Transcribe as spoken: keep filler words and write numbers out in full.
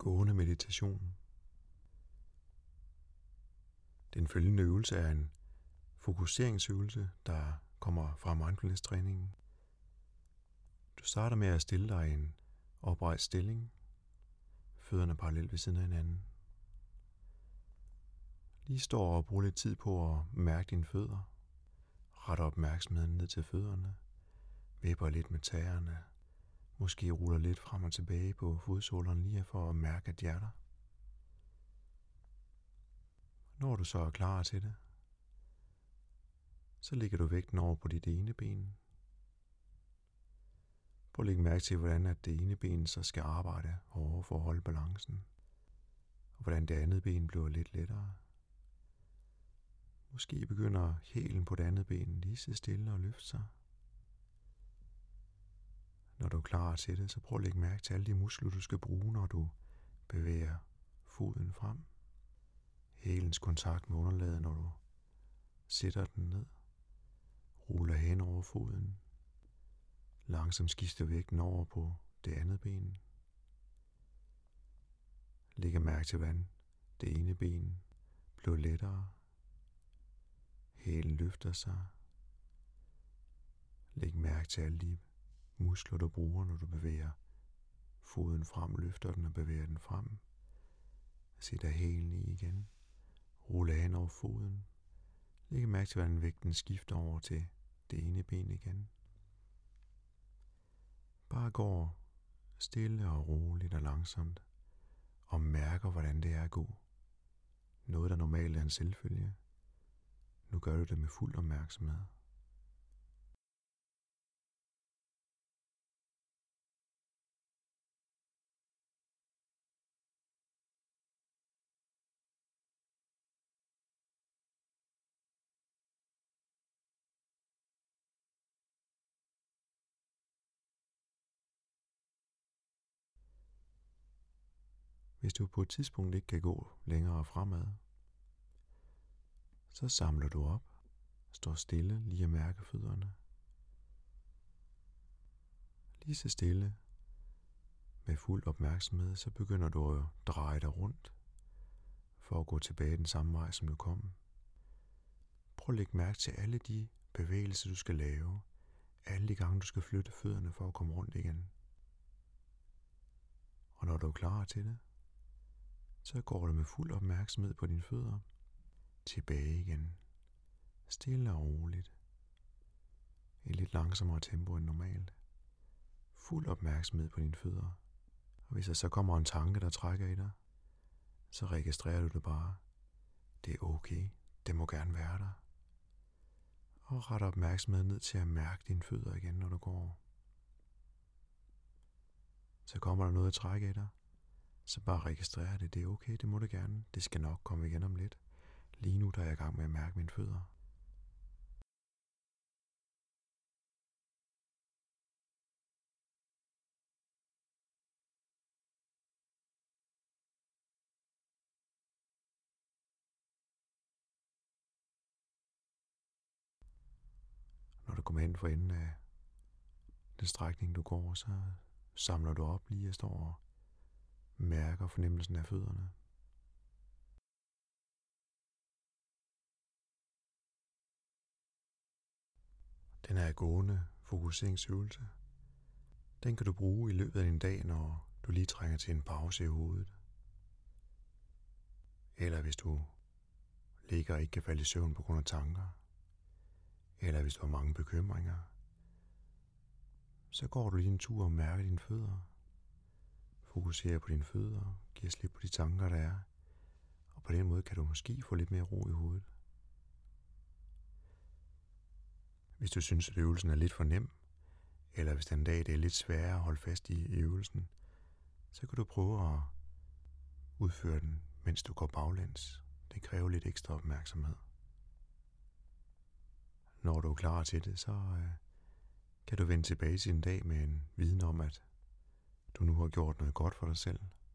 gående meditation. Den følgende øvelse er en fokuseringsøvelse, der kommer fra mindfulness-træningen. Du starter med at stille dig i en oprejst stilling, fødderne parallelt ved siden af hinanden. Lige står og bruger lidt tid på at mærke dine fødder. Ret opmærksomheden ned til fødderne. Vipper lidt med tæerne. Måske ruller lidt frem og tilbage på fodsålerne lige for at mærke, at de er der. Når du så er klar til det, så lægger du vægten over på dit ene ben. Prøv at lægge mærke til, hvordan at det ene ben så skal arbejde hårdere for at holde balancen. Og hvordan det andet ben bliver lidt lettere. Måske begynder hælen på det andet ben lige så stille og løfte sig. Når du er klar til det, så prøv at lægge mærke til alle de muskler, du skal bruge, når du bevæger foden frem. Hælens kontakt med underlaget, når du sætter den ned. Ruller hen over foden. Langsomt skifter vægten over på det andet ben. Læg mærke til, hvordan det ene ben bliver lettere. Hælen løfter sig. Læg mærke til alle de muskler, du bruger, når du bevæger foden frem, løfter den og bevæger den frem. Sætter hælen i igen. Ruller hen over foden. Læg mærke til, hvordan vægten skifter over til det ene ben igen. Bare går stille og roligt og langsomt og mærker, hvordan det er at gå. Noget, der normalt er en selvfølge. Nu gør du det med fuld opmærksomhed. Hvis du på et tidspunkt ikke kan gå længere fremad, så samler du op, står stille lige at mærke fødderne. Lige så stille, med fuld opmærksomhed, så begynder du at dreje dig rundt, for at gå tilbage den samme vej, som du kom. Prøv at lægge mærke til alle de bevægelser, du skal lave, alle de gange, du skal flytte fødderne for at komme rundt igen. Og når du er klar til det, så går du med fuld opmærksomhed på dine fødder tilbage igen. Stille og roligt. I lidt langsommere tempo end normalt. Fuld opmærksomhed på dine fødder. Og hvis der så kommer en tanke, der trækker i dig, så registrerer du det bare. Det er okay. Det må gerne være der. Og ret opmærksomheden ned til at mærke dine fødder igen, når du går. Så kommer der noget at trække i dig. Så bare registrer det. Det er okay, det må du gerne. Det skal nok komme igen om lidt. Lige nu der er jeg i gang med at mærke mine fødder. Når du kommer hen for enden af den strækning du går, så samler du op lige og står og mærker fornemmelsen af fødderne. Den her gående fokuseringsøvelse, den kan du bruge i løbet af din dag, når du lige trænger til en pause i hovedet. Eller hvis du ligger og ikke kan falde i søvn på grund af tanker. Eller hvis du har mange bekymringer. Så går du lige en tur og mærker dine fødder. Fokuserer på dine fødder. Giver slip på de tanker, der er. Og på den måde kan du måske få lidt mere ro i hovedet. Hvis du synes, at øvelsen er lidt for nem, eller hvis den dag det er lidt sværere at holde fast i øvelsen, så kan du prøve at udføre den, mens du går baglæns. Det kræver lidt ekstra opmærksomhed. Når du er klar til det, så øh, kan du vende tilbage til en dag med en viden om, at du nu har gjort noget godt for dig selv.